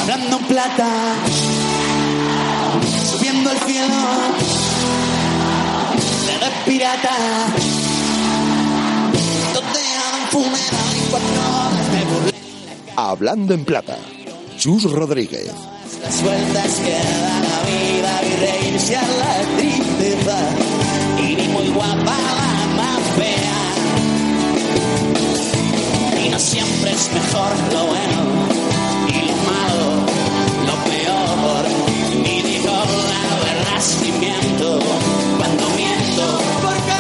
hablando en plata, subiendo el cielo, de pirata, donde hagan funeral y 4 horas me burlé. Hablando en plata, Chus Rodríguez. Las vueltas que da la vida y reírse a la tristeza, y ni muy guapa la más fea, y no siempre es mejor lo bueno y lo malo, lo peor, y digo la verdad sin miento cuando miento, porque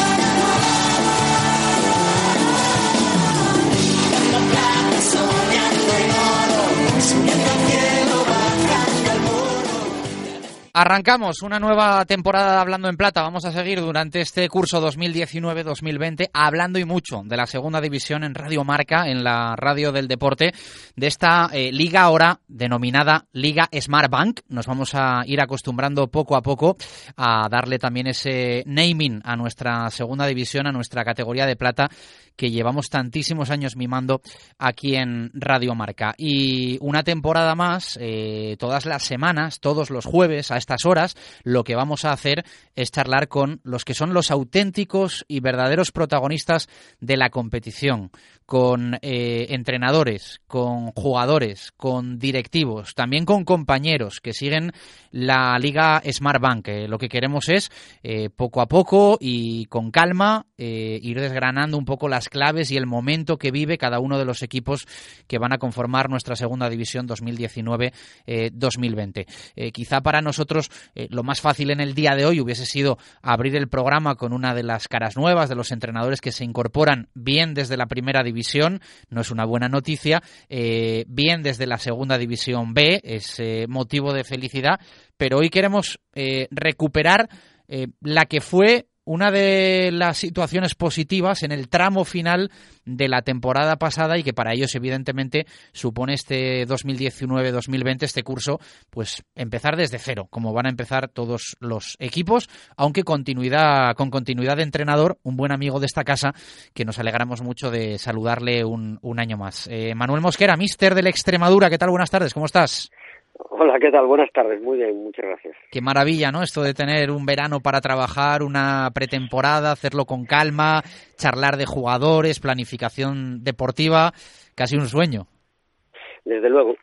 dando plata, soñando en oro, subiendo al cielo, bajando al muro. Arrancamos una nueva temporada de Hablando en Plata. Vamos a seguir durante este curso 2019-2020 hablando y mucho de la segunda división en Radio Marca, en la radio del deporte, de esta liga ahora denominada Liga Smartbank. Nos vamos a ir acostumbrando poco a poco a darle también ese naming a nuestra segunda división, a nuestra categoría de plata, que llevamos tantísimos años mimando aquí en Radio Marca. Y una temporada más, todas las semanas, todos los jueves, a estas horas, lo que vamos a hacer es charlar con los que son los auténticos y verdaderos protagonistas de la competición, con entrenadores, con jugadores, con directivos, también con compañeros que siguen la Liga Smartbank. Lo que queremos es, poco a poco y con calma, ir desgranando un poco las claves y el momento que vive cada uno de los equipos que van a conformar nuestra segunda división 2019-2020. Quizá para nosotros lo más fácil en el día de hoy hubiese sido abrir el programa con una de las caras nuevas, de los entrenadores que se incorporan bien desde la primera división, no es una buena noticia, bien desde la segunda división B, es motivo de felicidad, pero hoy queremos recuperar la que fue una de las situaciones positivas en el tramo final de la temporada pasada y que para ellos evidentemente supone este 2019-2020, este curso, pues empezar desde cero, como van a empezar todos los equipos, aunque con continuidad de entrenador, un buen amigo de esta casa que nos alegramos mucho de saludarle un año más. Manuel Mosquera, míster del Extremadura, ¿qué tal? Buenas tardes, ¿cómo estás? Hola, ¿qué tal? Buenas tardes, muy bien, muchas gracias. Qué maravilla, ¿no? Esto de tener un verano para trabajar, una pretemporada, hacerlo con calma, charlar de jugadores, planificación deportiva, casi un sueño. Desde luego,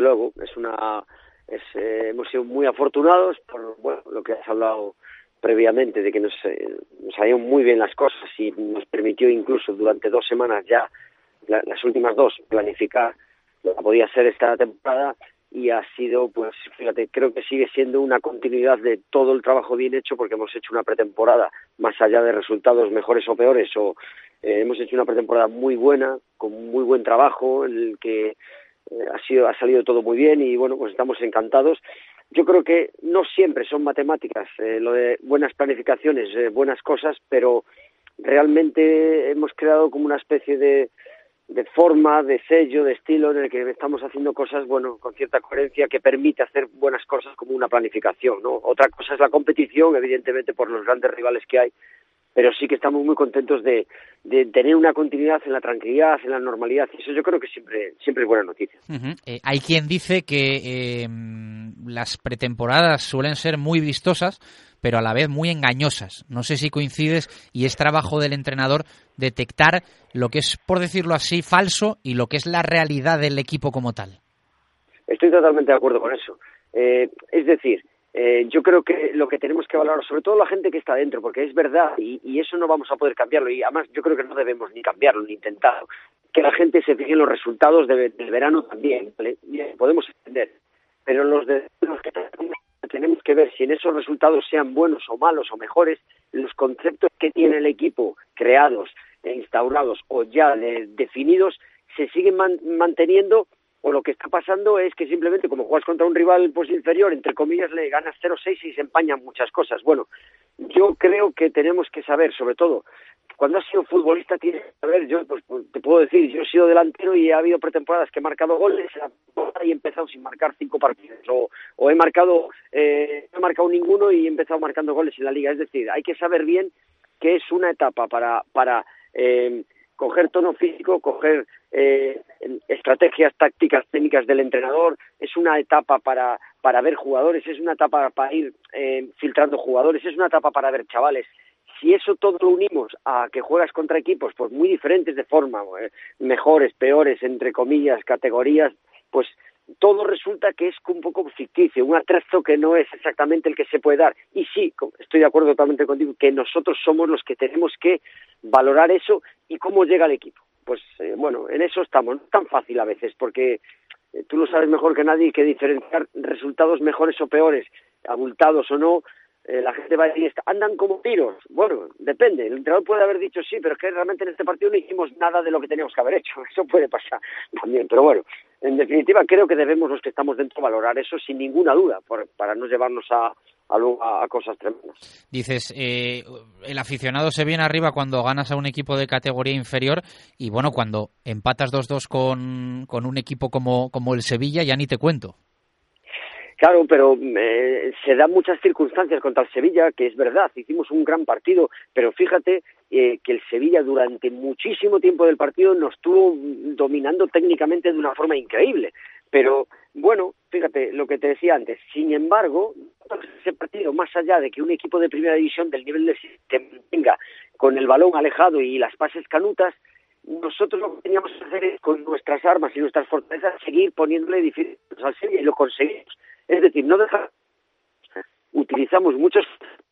hemos sido muy afortunados por lo que has hablado previamente, de que nos salieron muy bien las cosas y nos permitió incluso durante 2 semanas ya, las últimas 2, planificar lo que podía ser esta temporada. Y ha sido, pues fíjate, creo que sigue siendo una continuidad de todo el trabajo bien hecho, porque hemos hecho una pretemporada, más allá de resultados mejores o peores, hemos hecho una pretemporada muy buena, con muy buen trabajo, en el que ha salido todo muy bien y bueno, pues estamos encantados. Yo creo que no siempre son matemáticas, lo de buenas planificaciones, buenas cosas, pero realmente hemos creado como una especie de forma, de sello, de estilo en el que estamos haciendo cosas, bueno, con cierta coherencia que permite hacer buenas cosas como una planificación, ¿no? Otra cosa es la competición, evidentemente por los grandes rivales que hay, pero sí que estamos muy contentos de tener una continuidad en la tranquilidad, en la normalidad, y eso yo creo que siempre es buena noticia. Uh-huh. Hay quien dice que las pretemporadas suelen ser muy vistosas, pero a la vez muy engañosas. No sé si coincides, y es trabajo del entrenador detectar lo que es, por decirlo así, falso y lo que es la realidad del equipo como tal. Estoy totalmente de acuerdo con eso. Es decir, yo creo que lo que tenemos que valorar, sobre todo la gente que está dentro, porque es verdad, y eso no vamos a poder cambiarlo, y además yo creo que no debemos ni cambiarlo, ni intentarlo, que la gente se fije en los resultados del verano también, ¿vale? Podemos entender, pero los que tenemos que ver si en esos resultados sean buenos o malos o mejores, los conceptos que tiene el equipo creados e instaurados o ya definidos se siguen manteniendo, o lo que está pasando es que simplemente como juegas contra un rival pues inferior, entre comillas, le ganas 0-6 y se empañan muchas cosas. Bueno, yo creo que tenemos que saber, sobre todo, cuando has sido futbolista tienes que saber, yo pues te puedo decir, yo he sido delantero y ha habido pretemporadas que he marcado goles y he empezado sin marcar 5 partidos, o he marcado, no he marcado ninguno y he empezado marcando goles en la liga. Es decir, hay que saber bien que es una etapa para coger tono físico, coger estrategias tácticas, técnicas del entrenador, es una etapa para ver jugadores, es una etapa para ir filtrando jugadores, es una etapa para ver chavales. Si eso todo lo unimos a que juegas contra equipos pues muy diferentes de forma, mejores, peores, entre comillas, categorías, pues todo resulta que es un poco ficticio, un atraso que no es exactamente el que se puede dar. Y sí, estoy de acuerdo totalmente contigo, que nosotros somos los que tenemos que valorar eso y cómo llega el equipo. Pues bueno, en eso estamos. No es tan fácil a veces, porque tú lo sabes mejor que nadie, que diferenciar resultados mejores o peores, abultados o no. La gente va a decir, andan como tiros. Bueno, depende. El entrenador puede haber dicho sí, pero es que realmente en este partido no hicimos nada de lo que teníamos que haber hecho. Eso puede pasar también. Pero bueno, en definitiva, creo que debemos los que estamos dentro valorar eso sin ninguna duda, para no llevarnos a cosas tremendas. Dices, el aficionado se viene arriba cuando ganas a un equipo de categoría inferior y bueno, cuando empatas 2-2 con un equipo como el Sevilla, ya ni te cuento. Claro, pero se dan muchas circunstancias contra el Sevilla, que es verdad, hicimos un gran partido, pero fíjate que el Sevilla durante muchísimo tiempo del partido nos estuvo dominando técnicamente de una forma increíble. Pero bueno, fíjate lo que te decía antes, sin embargo, ese partido, más allá de que un equipo de primera división del nivel de se mantenga con el balón alejado y las pases canutas, nosotros lo que teníamos que hacer es, con nuestras armas y nuestras fortalezas, seguir poniéndole difíciles al Sevilla, y lo conseguimos. Es decir, no dejar, utilizamos muchos,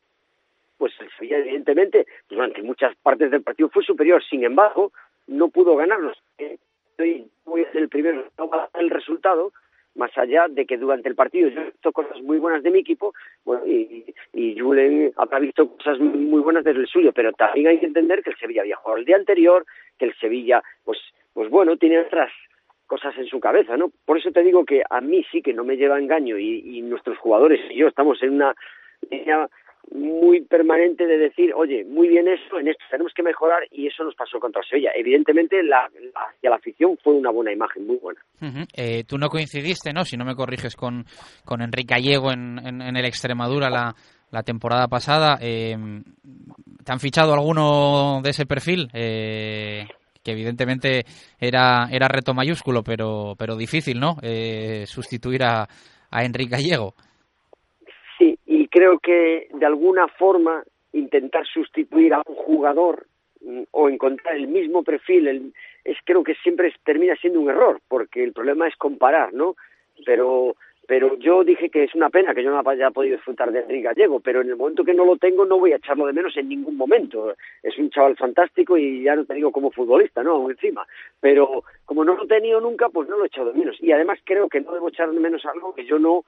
pues el Sevilla evidentemente durante muchas partes del partido fue superior, sin embargo no pudo ganarnos. Voy a ser el primero, no va a dar el resultado, más allá de que durante el partido yo he visto cosas muy buenas de mi equipo, bueno, y Julen habrá visto cosas muy buenas desde el suyo, pero también hay que entender que el Sevilla había jugado el día anterior, que el Sevilla, pues bueno, tiene otras cosas en su cabeza, ¿no? Por eso te digo que a mí sí que no me lleva engaño y nuestros jugadores y yo estamos en una línea muy permanente de decir, oye, muy bien eso, en esto tenemos que mejorar, y eso nos pasó contra Sevilla. Evidentemente, hacia la afición fue una buena imagen, muy buena. Tú no coincidiste, ¿no? Si no me corriges, con Enrique Gallego en el Extremadura la temporada pasada. ¿Te han fichado alguno de ese perfil? Que evidentemente era reto mayúsculo, pero difícil, ¿no? Sustituir a Enrique Gallego. Sí, y creo que de alguna forma intentar sustituir a un jugador o encontrar el mismo perfil creo que siempre termina siendo un error, porque el problema es comparar, ¿no? Pero yo dije que es una pena que yo no haya podido disfrutar de Enrique Gallego, pero en el momento que no lo tengo no voy a echarlo de menos en ningún momento. Es un chaval fantástico y ya no te digo como futbolista, ¿no? Aún encima. Pero como no lo he tenido nunca, pues no lo he echado de menos. Y además creo que no debo echar de menos algo que yo no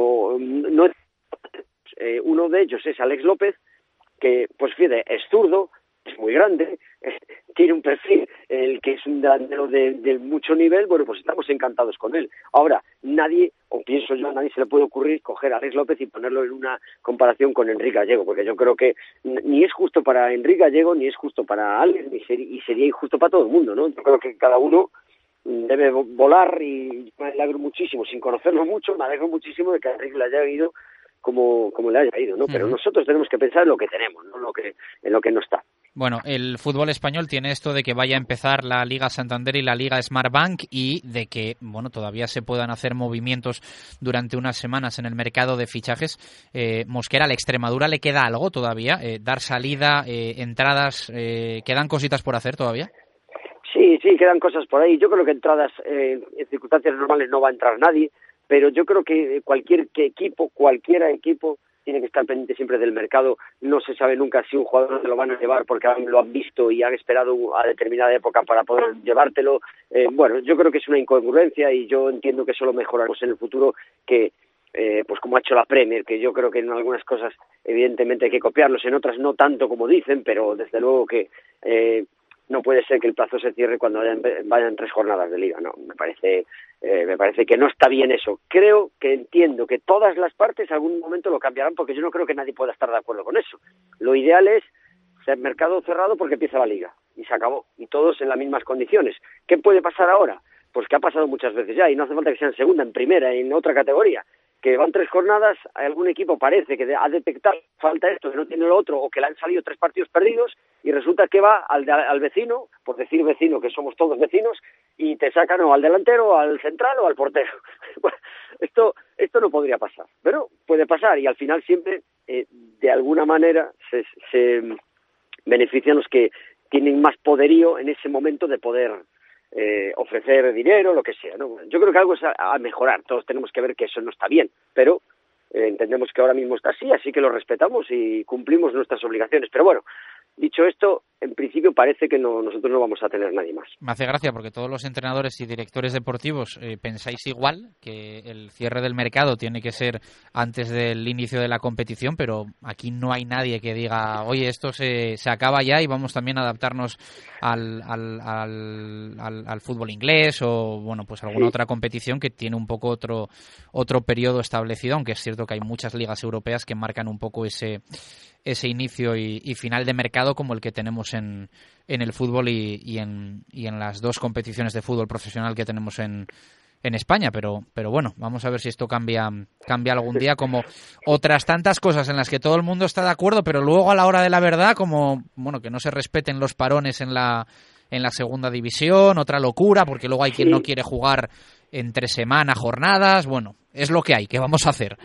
uno de ellos es Alex López, que, pues fíjate, es zurdo, es muy grande, tiene un perfil, el que es un delantero de mucho nivel. Bueno, pues estamos encantados con él. Ahora, nadie se le puede ocurrir coger a Alex López y ponerlo en una comparación con Enrique Gallego, porque yo creo que ni es justo para Enrique Gallego, ni es justo para Alex, y sería injusto para todo el mundo, ¿no? Yo creo que cada uno debe volar, y me alegro muchísimo, sin conocerlo mucho, me alegro muchísimo de que a Enrique le haya ido como le haya ido, ¿no? Pero nosotros tenemos que pensar en lo que tenemos, no en lo que no está. Bueno, el fútbol español tiene esto de que vaya a empezar la Liga Santander y la Liga Smartbank, y de que, bueno, todavía se puedan hacer movimientos durante unas semanas en el mercado de fichajes. Mosquera, ¿a la Extremadura le queda algo todavía? ¿Dar salida, entradas? ¿Quedan cositas por hacer todavía? Sí, quedan cosas por ahí. Yo creo que entradas, en circunstancias normales no va a entrar nadie, pero yo creo que cualquier equipo tiene que estar pendiente siempre del mercado. No se sabe nunca si un jugador se lo van a llevar porque lo han visto y han esperado a determinada época para poder llevártelo. Bueno, yo creo que es una incongruencia, y yo entiendo que eso lo mejoraremos en el futuro, que pues como ha hecho la Premier, que yo creo que en algunas cosas evidentemente hay que copiarlos, en otras no tanto como dicen, pero desde luego que no puede ser que el plazo se cierre cuando vayan 3 jornadas de liga. No, me parece que no está bien eso. Entiendo que todas las partes algún momento lo cambiarán, porque yo no creo que nadie pueda estar de acuerdo con eso. Lo ideal es ser mercado cerrado porque empieza la liga y se acabó, y todos en las mismas condiciones. ¿Qué puede pasar ahora? Pues que ha pasado muchas veces ya, y no hace falta que sea en segunda, en primera, en otra categoría, que van 3 jornadas, algún equipo parece que ha detectado falta esto, que no tiene lo otro, o que le han salido 3 partidos perdidos, y resulta que va al vecino, por decir vecino, que somos todos vecinos, y te sacan o al delantero, al central o al portero. Bueno, esto no podría pasar, pero puede pasar, y al final siempre, de alguna manera, se benefician los que tienen más poderío en ese momento de poder ofrecer dinero, lo que sea, ¿no? Yo creo que algo es a mejorar, todos tenemos que ver que eso no está bien, pero entendemos que ahora mismo está así que lo respetamos y cumplimos nuestras obligaciones. Pero bueno, dicho esto, en principio parece que nosotros no vamos a tener nadie más. Me hace gracia porque todos los entrenadores y directores deportivos pensáis igual, que el cierre del mercado tiene que ser antes del inicio de la competición, pero aquí no hay nadie que diga, oye, esto se acaba ya y vamos también a adaptarnos al fútbol inglés o, bueno, pues alguna otra competición que tiene un poco otro periodo establecido, aunque es cierto que hay muchas ligas europeas que marcan un poco ese inicio y final de mercado como el que tenemos en el fútbol y en las 2 competiciones de fútbol profesional que tenemos en España, pero bueno, vamos a ver si esto cambia algún día, como otras tantas cosas en las que todo el mundo está de acuerdo, pero luego a la hora de la verdad, como bueno, que no se respeten los parones en la segunda división, otra locura, porque luego hay quien no quiere jugar entre semana, jornadas, bueno, es lo que hay, ¿qué vamos a hacer?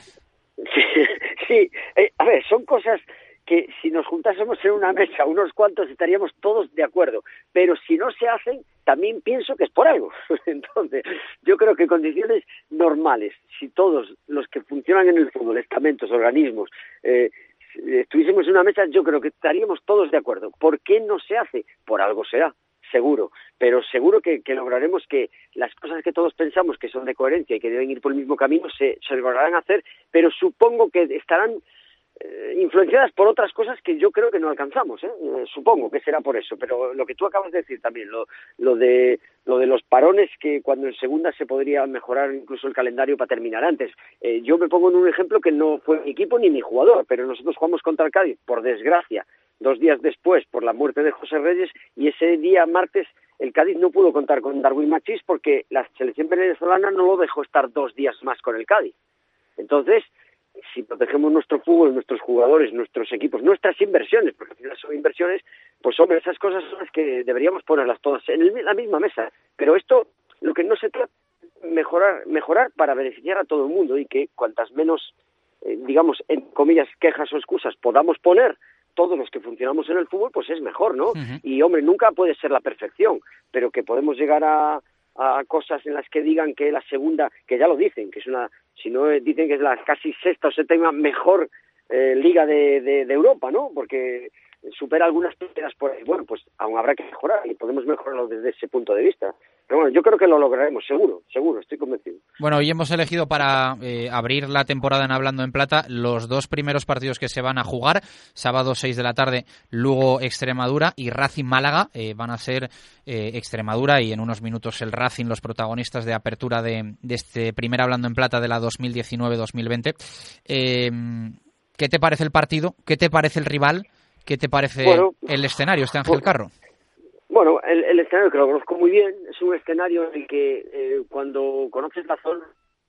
Sí, a ver, son cosas que si nos juntásemos en una mesa unos cuantos estaríamos todos de acuerdo, pero si no se hacen, también pienso que es por algo. Entonces, yo creo que en condiciones normales, si todos los que funcionan en el fútbol, estamentos, organismos, estuviésemos en una mesa, yo creo que estaríamos todos de acuerdo. ¿Por qué no se hace? Por algo será, seguro, pero seguro que lograremos que las cosas que todos pensamos que son de coherencia y que deben ir por el mismo camino se lograrán hacer, pero supongo que estarán influenciadas por otras cosas que yo creo que no alcanzamos, supongo que será por eso, pero lo que tú acabas de decir también, lo de los parones, que cuando en segunda se podría mejorar incluso el calendario para terminar antes. Yo me pongo en un ejemplo que no fue mi equipo ni mi jugador, pero nosotros jugamos contra el Cádiz, por desgracia, 2 días después por la muerte de José Reyes, y ese día martes el Cádiz no pudo contar con Darwin Machís porque la selección venezolana no lo dejó estar 2 días más con el Cádiz. Entonces, si protegemos nuestro fútbol, nuestros jugadores, nuestros equipos, nuestras inversiones, porque al final son inversiones, pues hombre, esas cosas son las que deberíamos ponerlas todas en la misma mesa. Pero esto, lo que no se trata es mejorar para beneficiar a todo el mundo, y que cuantas menos, digamos, en comillas, quejas o excusas podamos poner todos los que funcionamos en el fútbol, pues es mejor, ¿no? Uh-huh. Y hombre, nunca puede ser la perfección, pero que podemos llegar a cosas en las que digan que la segunda, que ya lo dicen, que es si no dicen que es la casi 6ª o 7ª mejor liga de Europa, ¿no? Porque supera algunas piedras por ahí. Bueno, pues aún habrá que mejorar y podemos mejorarlo desde ese punto de vista. Pero bueno, yo creo que lo lograremos, seguro, estoy convencido. Bueno, hoy hemos elegido para abrir la temporada en Hablando en Plata los 2 primeros partidos que se van a jugar. Sábado 6 de la tarde, Lugo-Extremadura y Racing-Málaga. Van a ser Extremadura y en unos minutos el Racing los protagonistas de apertura de este primer Hablando en Plata de la 2019-2020. ¿Qué te parece el partido? ¿Qué te parece el rival? ¿Qué te parece el escenario, Ángel Carro? Bueno, el escenario, que lo conozco muy bien, es un escenario en el que cuando conoces la zona,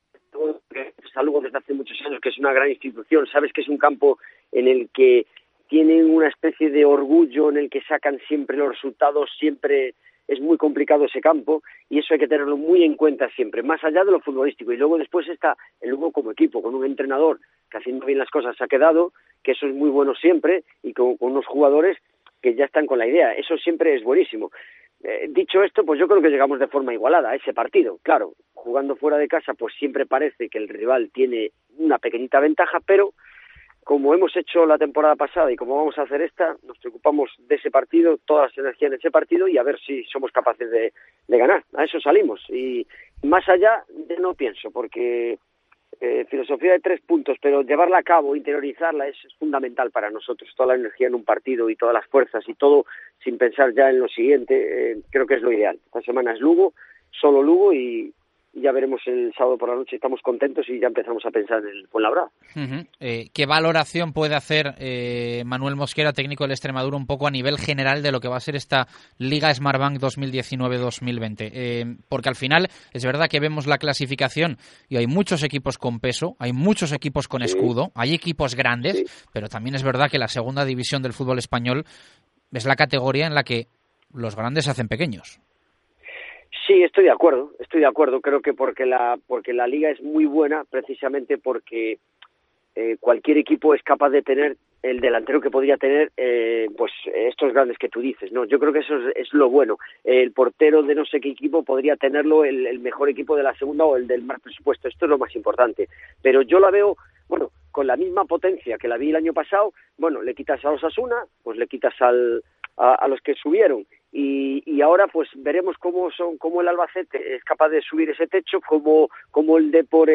algo desde hace muchos años, que es una gran institución, sabes que es un campo en el que tienen una especie de orgullo, en el que sacan siempre los resultados, siempre es muy complicado ese campo, y eso hay que tenerlo muy en cuenta siempre, más allá de lo futbolístico. Y luego después está el Lugo como equipo, con un entrenador que haciendo bien las cosas ha quedado, que eso es muy bueno siempre, y con unos jugadores que ya están con la idea. Eso siempre es buenísimo. Dicho esto, pues yo creo que llegamos de forma igualada a ese partido. Claro, jugando fuera de casa, pues siempre parece que el rival tiene una pequeñita ventaja, pero como hemos hecho la temporada pasada y como vamos a hacer esta, nos preocupamos de ese partido, todas las energías en ese partido, y a ver si somos capaces de ganar. A eso salimos. Y más allá ya no pienso, porque filosofía de 3 puntos, pero llevarla a cabo, interiorizarla, es fundamental para nosotros. Toda la energía en un partido y todas las fuerzas y todo sin pensar ya en lo siguiente, creo que es lo ideal. Esta semana es Lugo, solo Lugo, y ya veremos el sábado por la noche. Estamos contentos y ya empezamos a pensar en el Fuenlabrada. ¿Qué valoración puede hacer Manuel Mosquera, técnico del Extremadura, un poco a nivel general de lo que va a ser esta Liga Smartbank 2019-2020? Porque al final es verdad que vemos la clasificación y hay muchos equipos con peso, hay muchos equipos con escudo, hay equipos grandes, pero también es verdad que la segunda división del fútbol español es la categoría en la que los grandes se hacen pequeños. Sí, estoy de acuerdo. Creo que porque la liga es muy buena, precisamente porque cualquier equipo es capaz de tener el delantero que podría tener pues estos grandes que tú dices, ¿no? Yo creo que eso es lo bueno. El portero de no sé qué equipo podría tenerlo el mejor equipo de la segunda o el del más presupuesto. Esto es lo más importante. Pero yo la veo, bueno, con la misma potencia que la vi el año pasado. Bueno, le quitas a Osasuna, pues le quitas a los que subieron. Y ahora pues veremos cómo el Albacete es capaz de subir ese techo, como el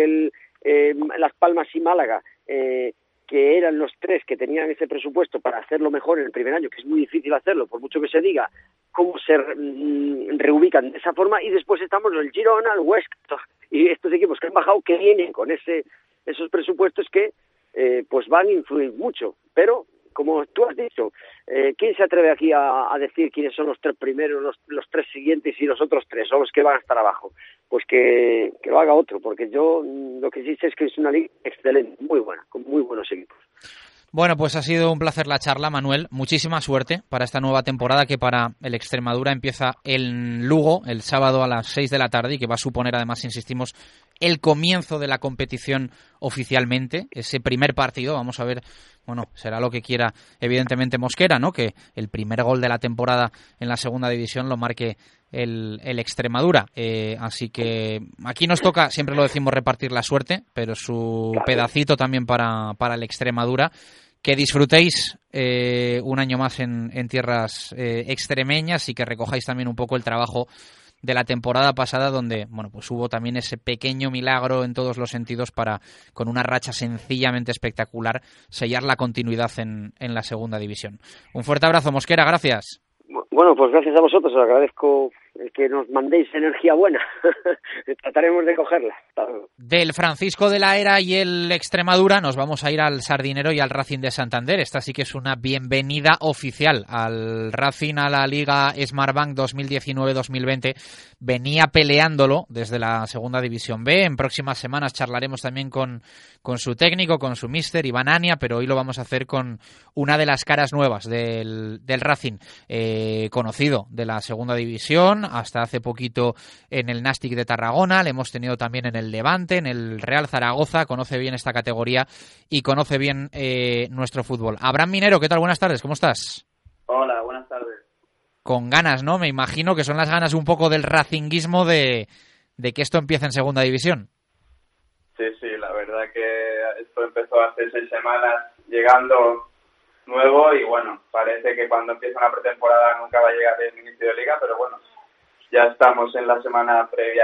Las Palmas y Málaga, que eran los tres que tenían ese presupuesto para hacerlo mejor en el primer año, que es muy difícil hacerlo, por mucho que se diga, cómo se reubican de esa forma. Y después estamos el Girona, el Huesca y estos equipos que han bajado, que vienen con esos presupuestos que pues van a influir mucho, pero como tú has dicho, ¿quién se atreve aquí a decir quiénes son los tres primeros, los tres siguientes y los otros tres, son los que van a estar abajo? Pues que lo haga otro, porque yo lo que sí sé es que es una liga excelente, muy buena, con muy buenos equipos. Bueno, pues ha sido un placer la charla, Manuel. Muchísima suerte para esta nueva temporada que para el Extremadura empieza en Lugo el sábado a las 6 de la tarde y que va a suponer, además, insistimos, el comienzo de la competición oficialmente, ese primer partido. Vamos a ver, bueno, será lo que quiera evidentemente Mosquera, ¿no? Que el primer gol de la temporada en la segunda división lo marque el Extremadura. Así que aquí nos toca, siempre lo decimos, repartir la suerte, pero su pedacito también para el Extremadura. Que disfrutéis un año más en tierras extremeñas y que recojáis también un poco el trabajo de la temporada pasada, donde bueno, pues hubo también ese pequeño milagro en todos los sentidos para, con una racha sencillamente espectacular, sellar la continuidad en la segunda división. Un fuerte abrazo, Mosquera, gracias. Bueno, pues gracias a vosotros, os agradezco el que nos mandéis energía buena. Trataremos de cogerla. Del Francisco de la Era y el Extremadura nos vamos a ir al Sardinero y al Racing de Santander. Esta sí que es una bienvenida oficial al Racing a la Liga Smartbank 2019-2020. Venía peleándolo desde la segunda división B. En próximas semanas charlaremos también con su técnico, con su míster, Iván Ania, pero hoy lo vamos a hacer con una de las caras nuevas del Racing, conocido de la segunda división, hasta hace poquito en el Nàstic de Tarragona, le hemos tenido también en el Levante, en el Real Zaragoza, conoce bien esta categoría y conoce bien nuestro fútbol. Abraham Minero, ¿qué tal? Buenas tardes, ¿cómo estás? Hola, buenas tardes. Con ganas, ¿no? Me imagino que son las ganas un poco del racinguismo de que esto empiece en segunda división. Sí, la verdad que esto empezó hace 6 semanas llegando nuevo y bueno, parece que cuando empieza una pretemporada nunca va a llegar el inicio de liga, pero bueno, ya estamos en la semana previa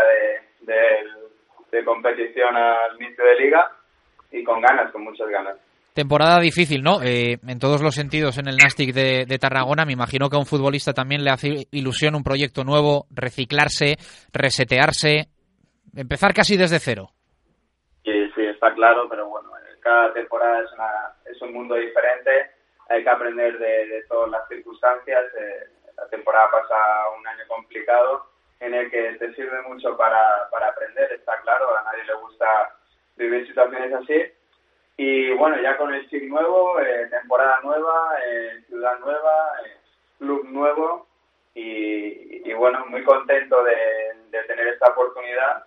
de competición al inicio de liga y con ganas, con muchas ganas. Temporada difícil, ¿no? En todos los sentidos en el Nàstic de Tarragona. Me imagino que a un futbolista también le hace ilusión un proyecto nuevo, reciclarse, resetearse, empezar casi desde cero. Sí, está claro, pero bueno, cada temporada es un mundo diferente, hay que aprender de todas las circunstancias. La temporada pasa un año complicado en el que te sirve mucho para aprender, está claro, a nadie le gusta vivir situaciones así. Y bueno, ya con el chip nuevo, temporada nueva, ciudad nueva, club nuevo y bueno, muy contento de tener esta oportunidad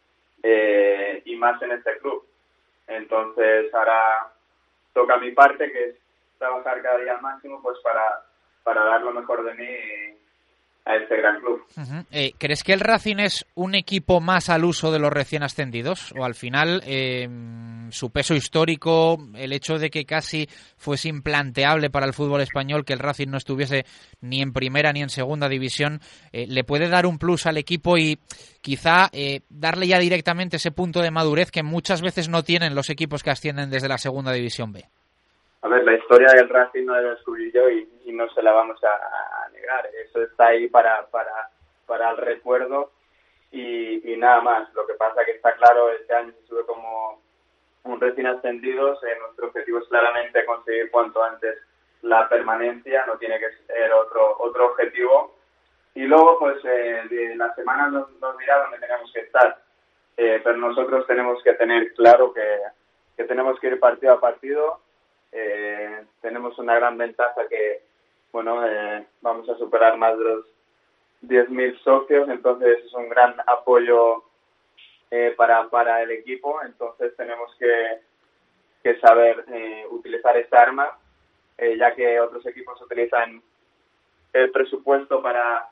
y más en este club. Entonces ahora toca mi parte, que es trabajar cada día al máximo pues para dar lo mejor de mí a este gran club. Uh-huh. ¿Crees que el Racing es un equipo más al uso de los recién ascendidos? ¿O al final su peso histórico, el hecho de que casi fuese implanteable para el fútbol español que el Racing no estuviese ni en primera ni en segunda división, le puede dar un plus al equipo y quizá darle ya directamente ese punto de madurez que muchas veces no tienen los equipos que ascienden desde la segunda división B? A ver, la historia del Racing no la descubrí yo y no se la vamos a negar. Eso está ahí para el recuerdo y nada más. Lo que pasa que está claro, este año se sube como un recién ascendidos. Nuestro objetivo es claramente conseguir cuanto antes la permanencia, no tiene que ser otro objetivo. Y luego, pues, la semana nos dirá dónde tenemos que estar. Pero nosotros tenemos que tener claro que tenemos que ir partido a partido. Tenemos una gran ventaja que, bueno, vamos a superar más de los 10.000 socios, entonces es un gran apoyo para el equipo. Entonces tenemos que saber utilizar esta arma, ya que otros equipos utilizan el presupuesto para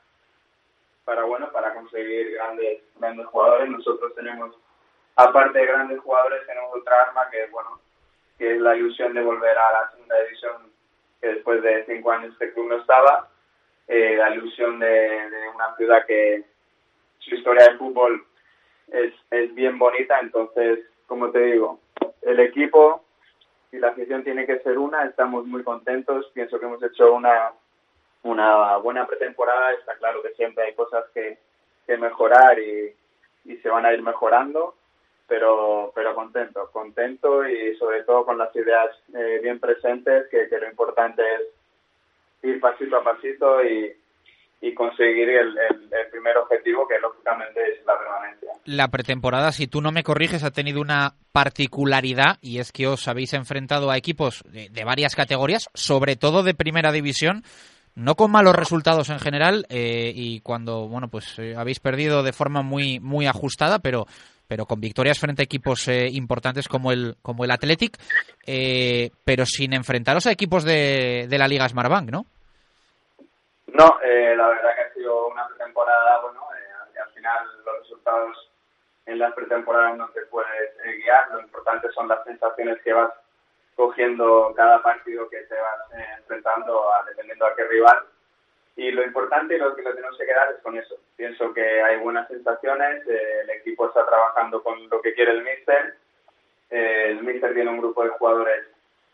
conseguir grandes jugadores. Nosotros tenemos, aparte de grandes jugadores, tenemos otra arma que es la ilusión de volver a la segunda división, que después de 5 años este club no estaba. La ilusión de una ciudad que su historia de fútbol es bien bonita. Entonces, como te digo, el equipo y la afición tiene que ser una. Estamos muy contentos, pienso que hemos hecho una buena pretemporada. Está claro que siempre hay cosas que mejorar y se van a ir mejorando, pero contento y sobre todo con las ideas bien presentes, que lo importante es ir pasito a pasito y conseguir el primer objetivo, que lógicamente es la permanencia. La pretemporada, si tú no me corriges, ha tenido una particularidad, y es que os habéis enfrentado a equipos de varias categorías, sobre todo de primera división, no con malos resultados en general, y cuando habéis perdido de forma muy muy ajustada, pero con victorias frente a equipos importantes como el Athletic, pero sin enfrentaros a equipos de la Liga Smartbank, ¿no? No, la verdad que ha sido una pretemporada, al final los resultados en las pretemporadas no te puedes guiar. Lo importante son las sensaciones que vas cogiendo cada partido que te vas enfrentando, dependiendo a qué rival. Y lo importante y lo que tenemos que quedar es con eso. Pienso que hay buenas sensaciones, el equipo está trabajando con lo que quiere el míster. El míster tiene un grupo de jugadores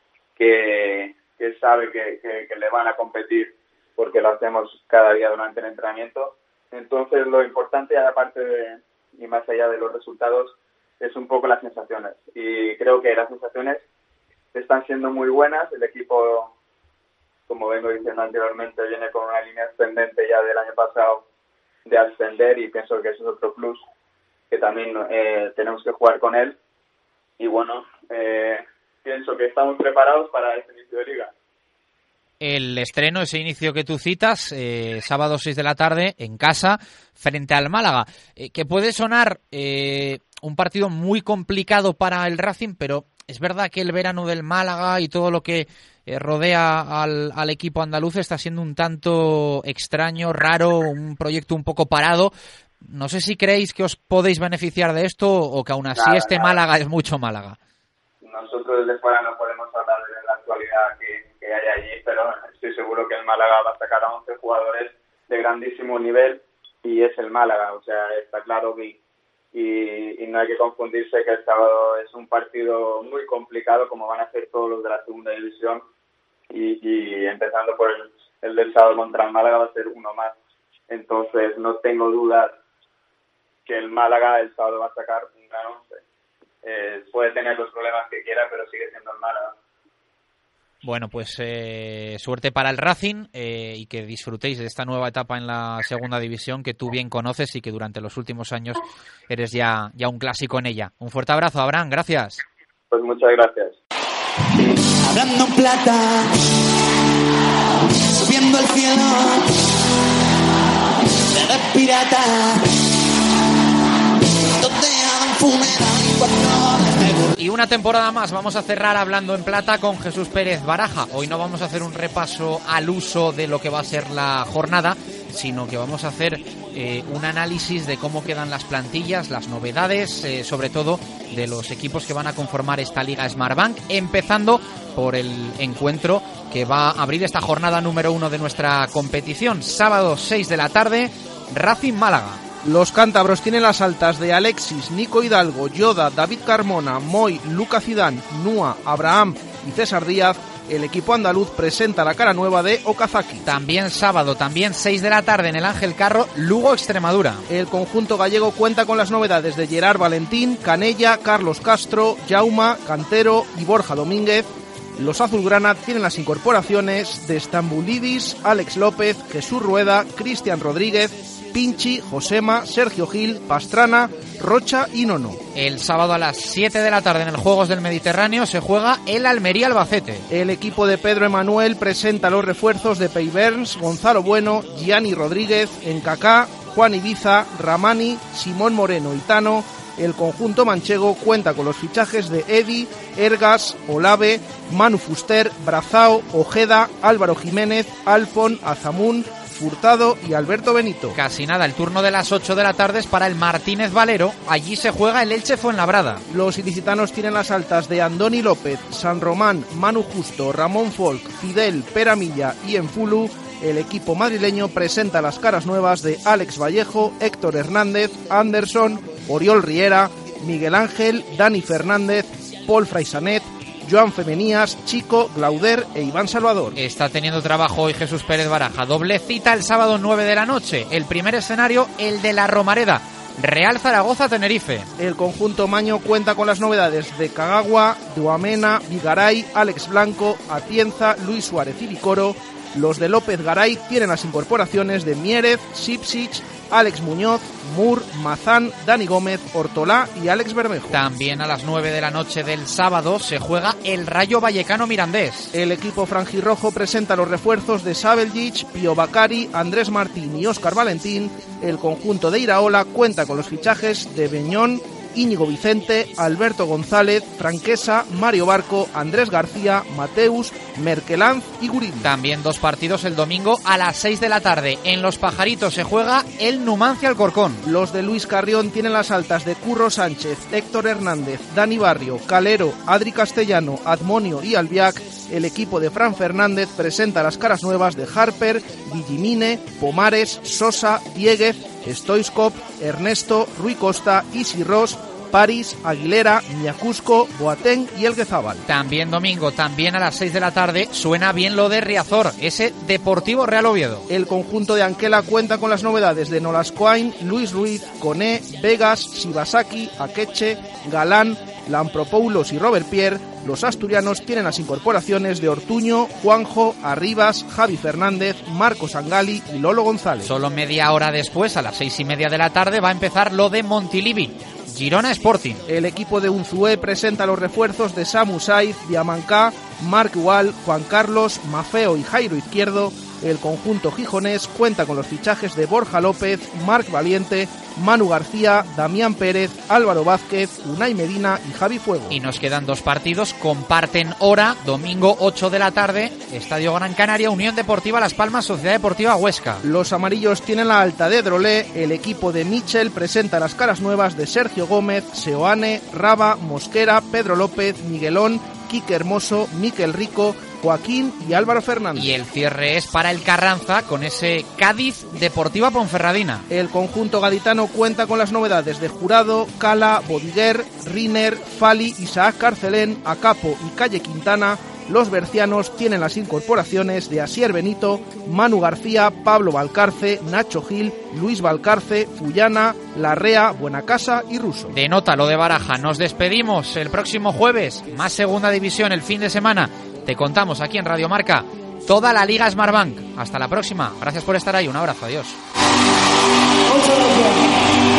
que sabe que le van a competir, porque lo hacemos cada día durante el entrenamiento. Entonces lo importante, aparte y más allá de los resultados, es un poco las sensaciones. Y creo que las sensaciones están siendo muy buenas. El equipo, como vengo diciendo anteriormente, viene con una línea ascendente ya del año pasado de ascender, y pienso que eso es otro plus que también tenemos que jugar con él. Y pienso que estamos preparados para este inicio de liga. El estreno, ese inicio que tú citas, sábado 6 de la tarde, en casa, frente al Málaga, que puede sonar un partido muy complicado para el Racing, pero es verdad que el verano del Málaga y todo lo que rodea al equipo andaluz está siendo un tanto extraño, raro, un proyecto un poco parado. No sé si creéis que os podéis beneficiar de esto, o que aún así Málaga es mucho Málaga. Nosotros desde fuera no podemos hablar de la actualidad que hay allí, pero estoy seguro que el Málaga va a sacar a 11 jugadores de grandísimo nivel, y es el Málaga. O sea, está claro que y no hay que confundirse que el sábado es un partido muy complicado, como van a ser todos los de la segunda división, y empezando por el del sábado contra el Málaga va a ser uno más. Entonces no tengo dudas que el Málaga el sábado va a sacar un gran 11. Puede tener los problemas que quiera, pero sigue siendo el Málaga. Bueno, pues suerte para el Racing, y que disfrutéis de esta nueva etapa en la segunda división, que tú bien conoces y que durante los últimos años eres ya un clásico en ella. Un fuerte abrazo, Abraham, gracias. Pues muchas gracias. Hablando en plata, subiendo al cielo, eres pirata, donde hagan funeral y cuando... Y una temporada más vamos a cerrar hablando en plata con Jesús Pérez Baraja. Hoy no vamos a hacer un repaso al uso de lo que va a ser la jornada, sino que vamos a hacer un análisis de cómo quedan las plantillas, las novedades, sobre todo de los equipos que van a conformar esta Liga Smartbank, empezando por el encuentro que va a abrir esta jornada número 1 de nuestra competición. Sábado 6 de la tarde, Racing Málaga. Los cántabros tienen las altas de Alexis, Nico Hidalgo, Yoda, David Carmona, Moy, Luca Zidane, Nua, Abraham y César Díaz, el equipo andaluz presenta la cara nueva de Okazaki. También sábado, también 6 de la tarde en el Ángel Carro, Lugo-Extremadura. El conjunto gallego cuenta con las novedades de Gerard Valentín, Canella, Carlos Castro, Jauma, Cantero y Borja Domínguez. Los azulgrana tienen las incorporaciones de Stambulidis, Alex López, Jesús Rueda, Cristian Rodríguez, Pinchi, Josema, Sergio Gil, Pastrana, Rocha y Nono. El sábado a las 7 de la tarde en el Juegos del Mediterráneo se juega el Almería-Albacete. El equipo de Pedro Emanuel presenta los refuerzos de Pei Berns, Gonzalo Bueno, Gianni Rodríguez, Encacá, Juan Ibiza, Ramani, Simón Moreno y Tano. El conjunto manchego cuenta con los fichajes de Edi, Ergas, Olave, Manu Fuster, Brazao, Ojeda, Álvaro Jiménez, Alfon, Azamun, Furtado y Alberto Benito. Casi nada, el turno de las 8 de la tarde es para el Martínez Valero. Allí se juega el Elche Fuenlabrada. Los ilicitanos tienen las altas de Andoni López, San Román, Manu Justo, Ramón Folk, Fidel, Peramilla y Enfulu. El equipo madrileño presenta las caras nuevas de Alex Vallejo, Héctor Hernández, Anderson, Oriol Riera, Miguel Ángel, Dani Fernández, Paul Fraisanet, Joan Femenías, Chico, Glauder e Iván Salvador. Está teniendo trabajo hoy Jesús Pérez Baraja. Doble cita el sábado 9 de la noche. El primer escenario, el de la Romareda. Real Zaragoza-Tenerife. El conjunto maño cuenta con las novedades de Kagawa, Duamena, Vigaray, Alex Blanco, Atienza, Luis Suárez y Vicoro. Los de López Garay tienen las incorporaciones de Mieres, Sipsic, Alex Muñoz, Mur, Mazán, Dani Gómez, Ortolá y Alex Bermejo. También a las 9 de la noche del sábado se juega el Rayo Vallecano Mirandés. El equipo franjirrojo presenta los refuerzos de Sabeljic, Pío Bacari, Andrés Martín y Óscar Valentín. El conjunto de Iraola cuenta con los fichajes de Beñón, Íñigo Vicente, Alberto González, Franquesa, Mario Barco, Andrés García, Mateus, Merkelanz y Gurín. También 2 partidos el domingo a las 6 de la tarde. En Los Pajaritos se juega el Numancia Alcorcón. Los de Luis Carrión tienen las altas de Curro Sánchez, Héctor Hernández, Dani Barrio, Calero, Adri Castellano, Admonio y Albiac. El equipo de Fran Fernández presenta las caras nuevas de Harper, Guillimine, Pomares, Sosa, Dieguez, Stoiskop, Ernesto, Rui Costa, Isi Ross, París, Aguilera, Ñacusco, Boateng y Elguezábal. También domingo, también a las 6 de la tarde, suena bien lo de Riazor, ese Deportivo Real Oviedo. El conjunto de Anquela cuenta con las novedades de Nolascoain, Luis Ruiz, Coné, Vegas, Shibasaki, Akeche, Galán, Lampropoulos y Robert Pierre. Los asturianos tienen las incorporaciones de Ortuño, Juanjo, Arribas, Javi Fernández, Marcos Angali y Lolo González. Solo media hora después, a las 6:30 de la tarde, va a empezar lo de Montilivi, Girona Sporting. El equipo de Unzué presenta los refuerzos de Samu Saiz, Diamancá, Marc Wall, Juan Carlos, Mafeo y Jairo Izquierdo. El conjunto gijonés cuenta con los fichajes de Borja López, Marc Valiente, Manu García, Damián Pérez, Álvaro Vázquez, Unai Medina y Javi Fuego. Y nos quedan 2 partidos, comparten hora, domingo 8 de la tarde, Estadio Gran Canaria, Unión Deportiva Las Palmas, Sociedad Deportiva Huesca. Los amarillos tienen la alta de Drolé. El equipo de Michel presenta las caras nuevas de Sergio Gómez, Seoane, Raba, Mosquera, Pedro López, Miguelón, Quique Hermoso, Miquel Rico, Joaquín y Álvaro Fernández. Y el cierre es para el Carranza con ese Cádiz Deportiva Ponferradina. El conjunto gaditano cuenta con las novedades de Jurado, Cala, Bodiguer, Riner, Fali, Isaac Carcelén, Acapo y Calle Quintana. Los bercianos tienen las incorporaciones de Asier Benito, Manu García, Pablo Valcarce, Nacho Gil, Luis Valcarce, Fullana, Larrea, Buenacasa y Russo. De nota lo de Baraja. Nos despedimos el próximo jueves. Más segunda división el fin de semana. Te contamos aquí en Radio Marca toda la Liga Smartbank. Hasta la próxima. Gracias por estar ahí. Un abrazo. Adiós.